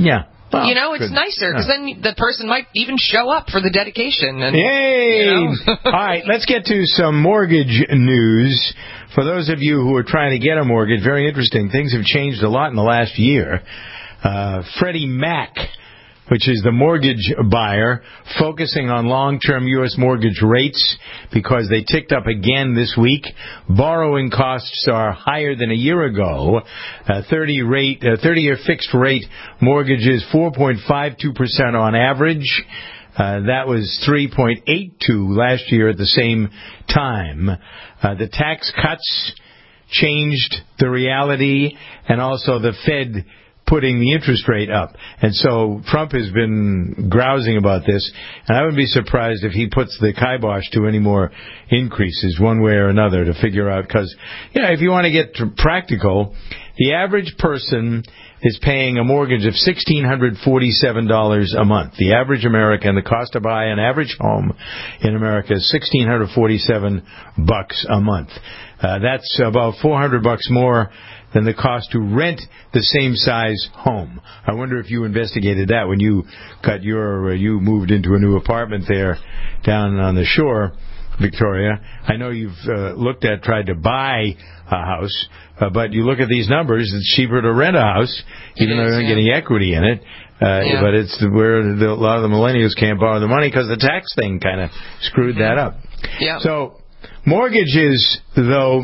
Well, you know, it's good. nicer because Yeah. then the person might even show up for the dedication. And, Yay! You know. All right, let's get to some mortgage news. For those of you who are trying to get a mortgage, very interesting. Things have changed a lot in the last year. Uh, Freddie Mac, which is the mortgage buyer, focusing on long-term U S mortgage rates because they ticked up again this week. Borrowing costs are higher than a year ago. Uh, thirty rate, uh, thirty-year fixed rate mortgages, four point five two percent on average. Uh, that was three point eight two last year at the same time. Uh, the tax cuts changed the reality, and also the Fed putting the interest rate up. And so Trump has been grousing about this, and I wouldn't be surprised if he puts the kibosh to any more increases one way or another to figure out, because, you know, if you want to get practical, the average person is paying a mortgage of one thousand six hundred forty-seven dollars a month. The average American, the cost to buy an average home in America is one thousand six hundred forty-seven bucks a month. Uh, that's about four hundred bucks more than the cost to rent the same size home. I wonder if you investigated that when you got your, uh, you moved into a new apartment there down on the shore, Victoria. I know you've uh, looked at, tried to buy a house, uh, but you look at these numbers, it's cheaper to rent a house, even though you're not getting equity in it. Uh, yeah. But it's where the, a lot of the millennials can't borrow the money because the tax thing kind of screwed mm-hmm. that up. Yeah. So mortgages, though,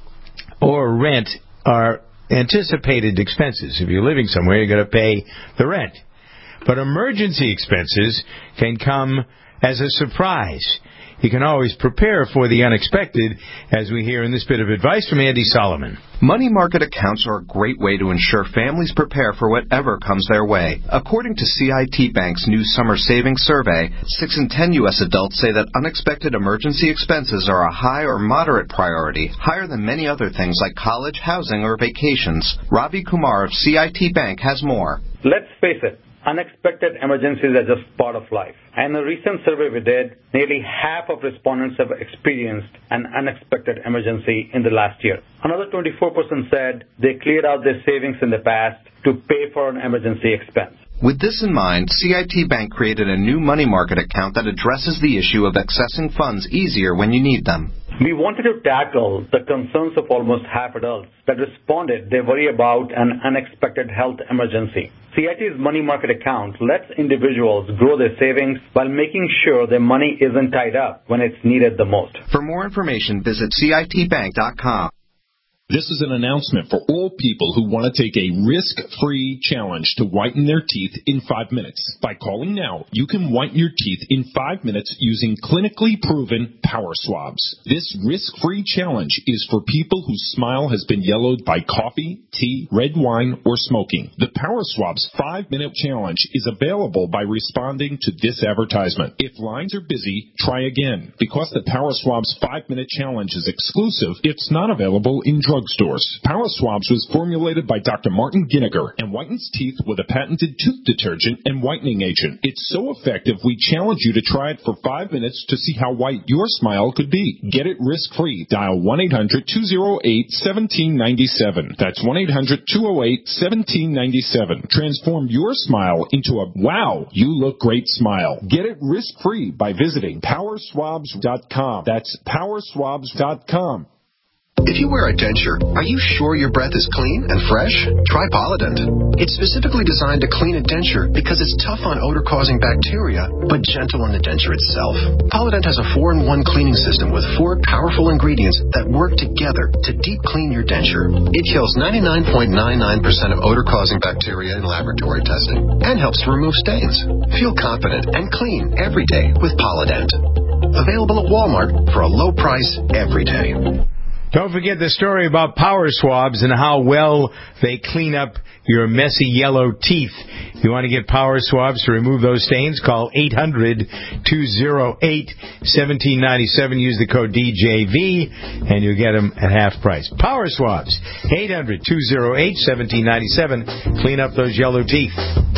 or rent are anticipated expenses. If you're living somewhere, you're going to pay the rent. But emergency expenses can come as a surprise. You can always prepare for the unexpected, as we hear in this bit of advice from Andy Solomon. Money market accounts are a great way to ensure families prepare for whatever comes their way. According to C I T Bank's new summer savings survey, six in ten U S adults say that unexpected emergency expenses are a high or moderate priority, higher than many other things like college, housing, or vacations. Ravi Kumar of C I T Bank has more. Let's face it. Unexpected emergencies are just part of life. And in a recent survey we did, nearly half of respondents have experienced an unexpected emergency in the last year. Another twenty-four percent said they cleared out their savings in the past to pay for an emergency expense. With this in mind, C I T Bank created a new money market account that addresses the issue of accessing funds easier when you need them. We wanted to tackle the concerns of almost half adults that responded they worry about an unexpected health emergency. C I T's money market account lets individuals grow their savings while making sure their money isn't tied up when it's needed the most. For more information, visit C I T bank dot com. This is an announcement for all people who want to take a risk-free challenge to whiten their teeth in five minutes. By calling now, you can whiten your teeth in five minutes using clinically proven power swabs. This risk-free challenge is for people whose smile has been yellowed by coffee, tea, red wine, or smoking. The Power Swabs five-minute challenge is available by responding to this advertisement. If lines are busy, try again. Because the Power Swabs five-minute challenge is exclusive, it's not available in drug drugstores. Power Swabs was formulated by Doctor Martin Ginniger and whitens teeth with a patented tooth detergent and whitening agent. It's so effective, we challenge you to try it for five minutes to see how white your smile could be. Get it risk-free. Dial one eight hundred two oh eight one seven nine seven. That's one eight hundred two oh eight one seven nine seven. Transform your smile into a wow, you look great smile. Get it risk-free by visiting power swabs dot com. That's power swabs dot com. If you wear a denture, are you sure your breath is clean and fresh? Try Polident. It's specifically designed to clean a denture because it's tough on odor-causing bacteria, but gentle on the denture itself. Polident has a four in one cleaning system with four powerful ingredients that work together to deep clean your denture. It kills ninety-nine point nine nine percent of odor-causing bacteria in laboratory testing and helps to remove stains. Feel confident and clean every day with Polident. Available at Walmart for a low price every day. Don't forget the story about Power Swabs and how well they clean up your messy yellow teeth. If you want to get Power Swabs to remove those stains, call eight hundred two oh eight one seven nine seven. Use the code D J V, and you'll get them at half price. Power Swabs, eight hundred two oh eight one seven nine seven. Clean up those yellow teeth.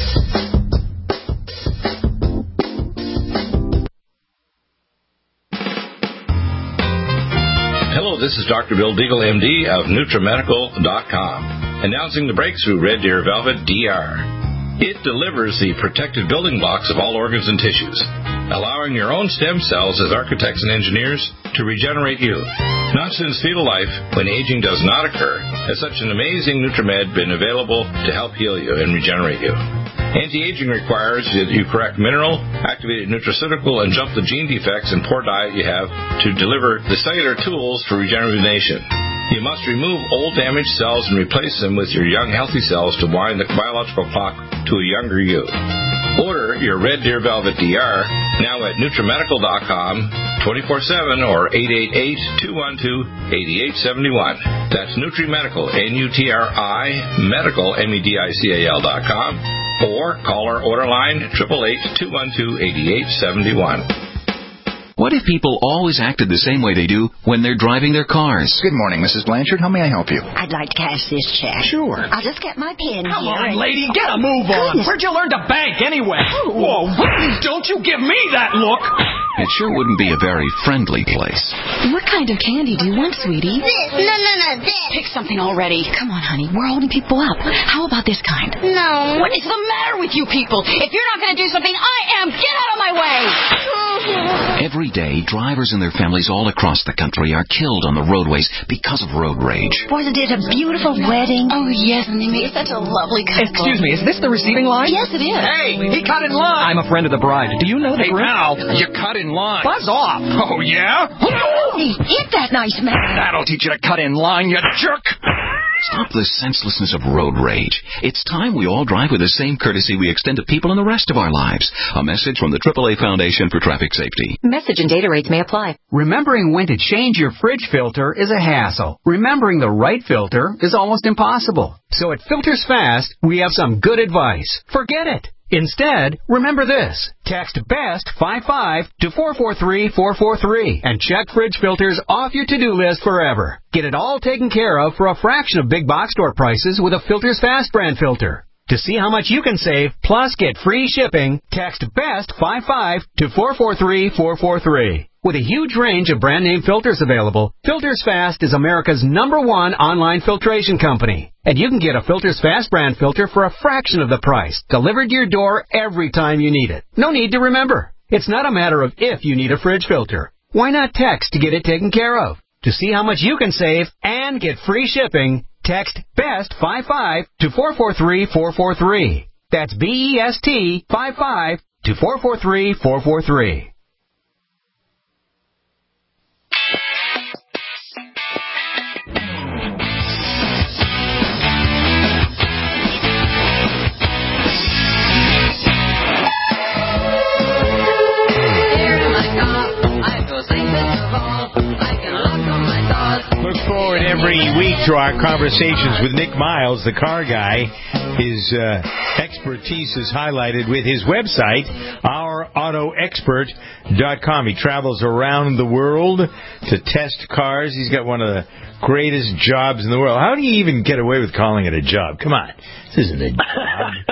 This is Doctor Bill Deagle, M D of Nutramedical dot com, announcing the breakthrough Red Deer Velvet D R. It delivers the protected building blocks of all organs and tissues, allowing your own stem cells as architects and engineers to regenerate you. Not since fetal life, when aging does not occur, has such an amazing NutriMed been available to help heal you and regenerate you. Anti-aging requires that you correct mineral, activated nutraceutical, and jump the gene defects and poor diet you have to deliver the cellular tools for rejuvenation. You must remove old damaged cells and replace them with your young healthy cells to wind the biological clock to a younger you. Order your Red Deer Velvet D R now at Nutrimedical dot com twenty-four seven or eight eight eight, two one two, eight eight seven one. That's Nutrimedical, N U T R I, medical, M E D I C A L dot com, or call our order line eight eight eight, two one two, eight eight seven one. What if people always acted the same way they do when they're driving their cars? Good morning, Missus Blanchard. How may I help you? I'd like to cash this check. Sure. I'll just get my pen Come here. on, lady, get a move on. Goodness. Where'd you learn to bank anyway? Whoa, don't you give me that look. It sure wouldn't be a very friendly place. What kind of candy do you want, sweetie? This. No, no, no, this. Pick something already. Come on, honey. We're holding people up. How about this kind? No. What is the matter with you people? If you're not going to do something, I am. Get out of my way. Every day, drivers and their families all across the country are killed on the roadways because of road rage. Wasn't it a beautiful wedding? Oh, yes, and they made such a lovely couple. Excuse me, is this the receiving line? Yes, it is. Hey, he cut in line. I'm a friend of the bride. Do you know the Hey, groom? pal, you cut in line. Buzz off. Oh, yeah? Hey, hit that nice man. That'll teach you to cut in line, you jerk. Stop the senselessness of road rage. It's time we all drive with the same courtesy we extend to people in the rest of our lives. A message from the triple A Foundation for Traffic Safety. Message and data rates may apply. Remembering when to change your fridge filter is a hassle. Remembering the right filter is almost impossible. So at Filters Fast, we have some good advice. Forget it. Instead, remember this. Text BEST five five to four four three four four three and check fridge filters off your to-do list forever. Get it all taken care of for a fraction of big box store prices with a Filters Fast brand filter. To see how much you can save, plus get free shipping, text BEST five five to four four three four four three. With a huge range of brand name filters available, Filters Fast is America's number one online filtration company. And you can get a Filters Fast brand filter for a fraction of the price, delivered to your door every time you need it. No need to remember. It's not a matter of if you need a fridge filter. Why not text to get it taken care of? To see how much you can save and get free shipping, text BEST five five to four four three four four three. That's B E S T five five to four four three four four three. Look forward every week to our conversations with Nick Miles, the car guy. His uh, expertise is highlighted with his website, our auto expert dot com. He travels around the world to test cars. He's got one of the greatest jobs in the world. How do you even get away with calling it a job? Come on. This isn't a job.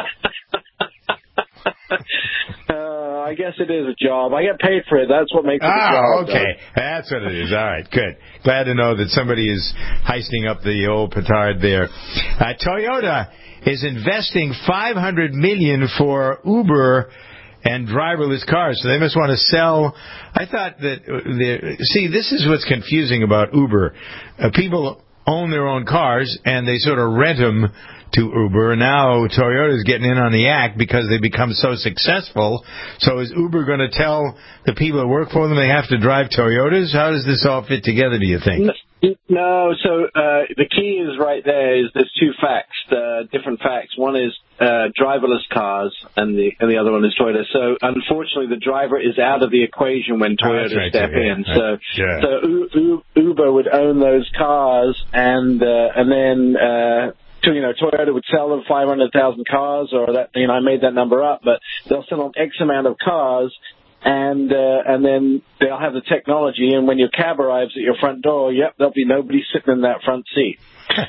Uh, I guess it is a job. I get paid for it. That's what makes it ah, a job. okay. Though. That's what it is. All right, good. Glad to know that somebody is heisting up the old petard there. Uh, Toyota is investing five hundred million dollars for Uber and driverless cars, so they must want to sell. I thought that, see, this is what's confusing about Uber. Uh, people own their own cars, and they sort of rent them to Uber. Now Toyota's getting in on the act because they become so successful. So is Uber going to tell the people that work for them they have to drive Toyotas? How does this all fit together, do you think? No, so uh, the key is right there is there's two facts, uh, different facts. One is uh, driverless cars, and the and the other one is Toyota. So unfortunately, the driver is out of the equation when Toyota oh, right, step too, yeah. in. So yeah. so U- U- Uber would own those cars, and uh, and then. Uh, You know, Toyota would sell them five hundred thousand cars, or that, you know, I made that number up, but they'll sell them X amount of cars, and uh, and then they'll have the technology, and when your cab arrives at your front door, yep, there'll be nobody sitting in that front seat.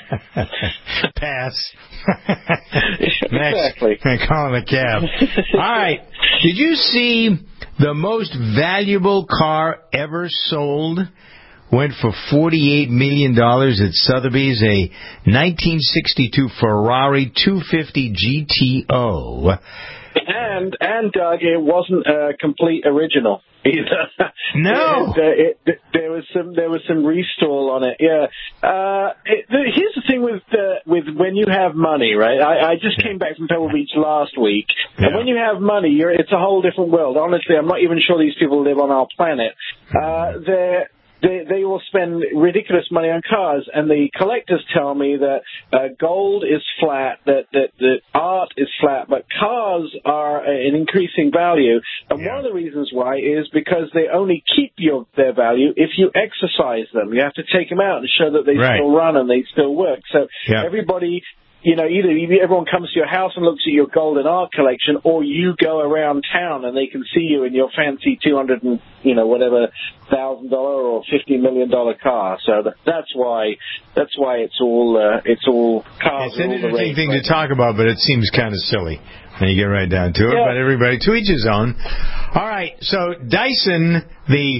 Pass. Exactly. Next, call him a cab. All right. Did you see the most valuable car ever sold went for forty-eight million dollars at Sotheby's, a nineteen sixty-two Ferrari two fifty G T O. And, and Doug, it wasn't a complete original either. No. and, uh, it, th- there was some there was some restore on it. Yeah. Uh, it, the, here's the thing with uh, with when you have money, right? I, I just came back from Pebble Beach last week, yeah. and when you have money, you're, it's a whole different world. Honestly, I'm not even sure these people live on our planet. Uh, they're They, they will spend ridiculous money on cars, and the collectors tell me that uh, gold is flat, that, that, that art is flat, but cars are an increasing value. And yeah. one of the reasons why is because they only keep your, their value if you exercise them. You have to take them out and show that they right. still run and they still work. So yeah. everybody... You know, either everyone comes to your house and looks at your gold and art collection, or you go around town and they can see you in your fancy two hundred and you know whatever thousand dollar or fifty million dollar car. So that, that's why that's why it's all uh, it's all cars. It's an interesting thing right to talk about, but it seems kind of silly when you get right down to it. Yeah. But everybody to each his own. All right, so Dyson, the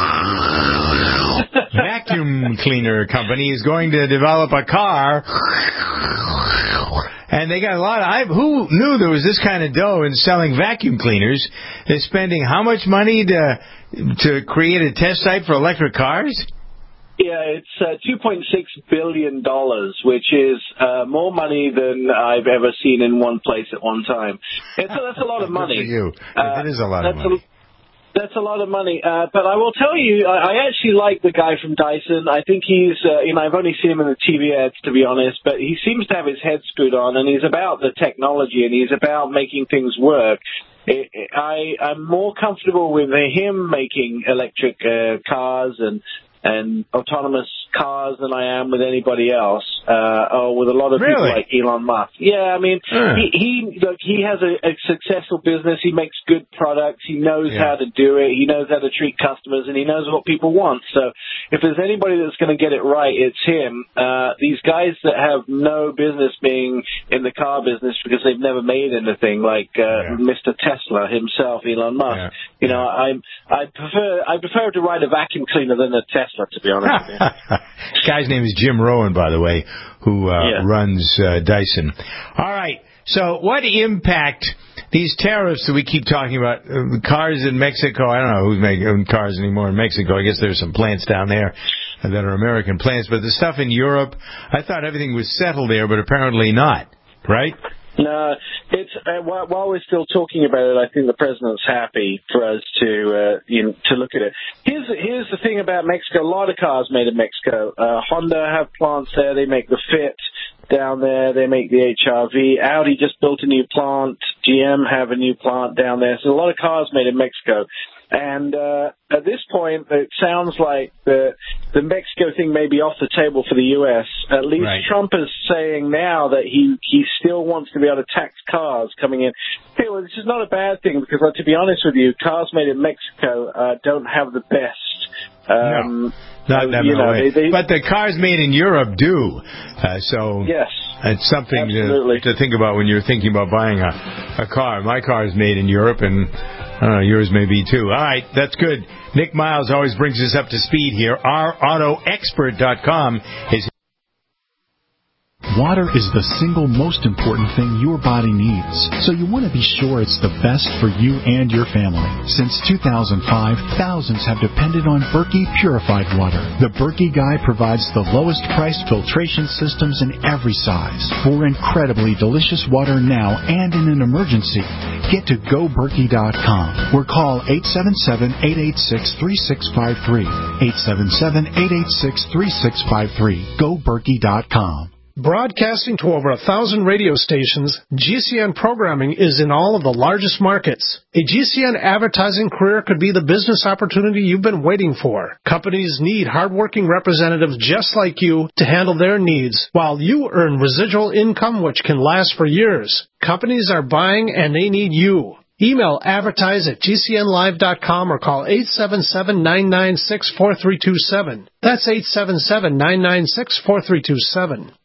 vacuum cleaner company, is going to develop a car. And they got a lot of... I, who knew there was this kind of dough in selling vacuum cleaners? They're spending how much money to to create a test site for electric cars? Yeah, it's uh, two point six billion dollars, which is uh, more money than I've ever seen in one place at one time. It's, that's a lot of money. Good for you. Uh, it is a lot of money. A, That's a lot of money, uh, but I will tell you, I, I actually like the guy from Dyson. I think he's, uh, you know, I've only seen him in the T V ads, to be honest, but he seems to have his head screwed on, and he's about the technology, and he's about making things work. It, it, I, I'm more comfortable with him making electric uh, cars and and autonomous cars than I am with anybody else, uh, or with a lot of really? people like Elon Musk. Yeah, I mean, uh. he, he, look, he has a, a successful business. He makes good products. He knows yeah. how to do it. He knows how to treat customers, and he knows what people want. So if there's anybody that's going to get it right, it's him. Uh, these guys that have no business being in the car business because they've never made anything, like uh, yeah. Mister Tesla himself, Elon Musk. Yeah. You know, I'm, I prefer, I prefer to ride a vacuum cleaner than a Tesla, to be honest with you. Guy's name is Jim Rowan, by the way, who uh, yeah. runs uh, Dyson. All right. So what impact these tariffs that we keep talking about, uh, cars in Mexico, I don't know who's making cars anymore in Mexico. I guess there's some plants down there that are American plants. But the stuff in Europe, I thought everything was settled there, but apparently not, right? No, it's uh, while, while we're still talking about it, I think the president's happy for us to uh, you know, to look at it. Here's here's the thing about Mexico: a lot of cars made in Mexico. Uh, Honda have plants there; they make the Fit down there. They make the H R V. Audi just built a new plant. G M have a new plant down there. So a lot of cars made in Mexico. And uh, at this point, it sounds like the the Mexico thing may be off the table for the U S. At least right. Trump is saying now that he, he still wants to be able to tax cars coming in. Hey, well, this is not a bad thing because, uh, to be honest with you, cars made in Mexico uh, don't have the best. Um, no, not, not you know, way. They, they, but the cars made in Europe do. Uh, so yes, it's something to, to think about when you're thinking about buying a, a car. My car is made in Europe, and I don't know, yours may be too. All right, that's good. Nick Miles always brings us up to speed here. our auto expert dot com is... Water is the single most important thing your body needs, so you want to be sure it's the best for you and your family. Since two thousand five, thousands have depended on Berkey purified water. The Berkey Guy provides the lowest priced filtration systems in every size. For incredibly delicious water now and in an emergency, get to go berkey dot com or call eight seven seven, eight eight six, three six five three. eight seven seven, eight eight six, three six five three. go berkey dot com. Broadcasting to over a thousand radio stations, G C N programming is in all of the largest markets. A G C N advertising career could be the business opportunity you've been waiting for. Companies need hardworking representatives just like you to handle their needs, while you earn residual income which can last for years. Companies are buying and they need you. Email advertise at G C N live dot com or call eight seven seven, nine nine six, four three two seven. That's eight seven seven, nine nine six, four three two seven.